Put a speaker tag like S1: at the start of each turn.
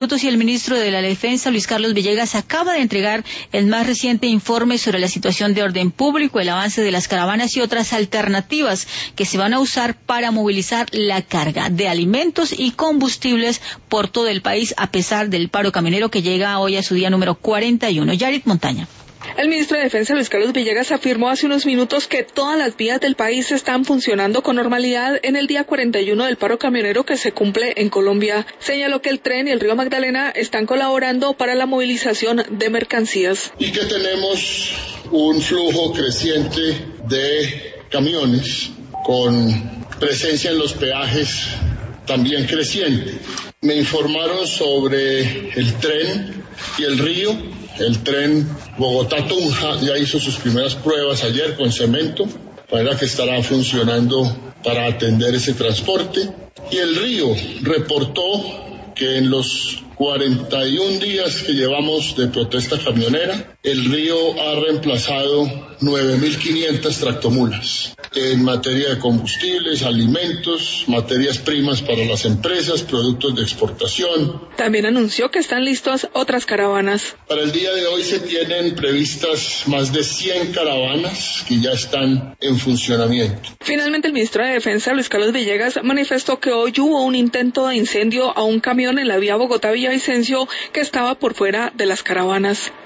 S1: Y el ministro de la Defensa, Luis Carlos Villegas, acaba de entregar el más reciente informe sobre la situación de orden público, el avance de las caravanas y otras alternativas que se van a usar para movilizar la carga de alimentos y combustibles por todo el país, a pesar del paro camionero que llega hoy a su día número 41. Yarit Montaña.
S2: El ministro de Defensa, Luis Carlos Villegas, afirmó hace unos minutos que todas las vías del país están funcionando con normalidad en el día 41 del paro camionero que se cumple en Colombia. Señaló que el tren y el río Magdalena están colaborando para la movilización de mercancías.
S3: Y que tenemos un flujo creciente de camiones con presencia en los peajes también creciente. Me informaron sobre el tren y el río. El tren Bogotá-Tunja ya hizo sus primeras pruebas ayer con cemento, para que estará funcionando para atender ese transporte. Y el río reportó que en los 41 días que llevamos de protesta camionera, el río ha reemplazado 9.500 tractomulas en materia de combustibles, alimentos, materias primas para las empresas, productos de exportación.
S2: También anunció que están listas otras caravanas.
S3: Para el día de hoy se tienen previstas más de 100 caravanas que ya están en funcionamiento.
S2: Finalmente, el ministro de Defensa, Luis Carlos Villegas, manifestó que hoy hubo un intento de incendio a un camión en la vía Bogotá-Villavicencio que estaba por fuera de las caravanas.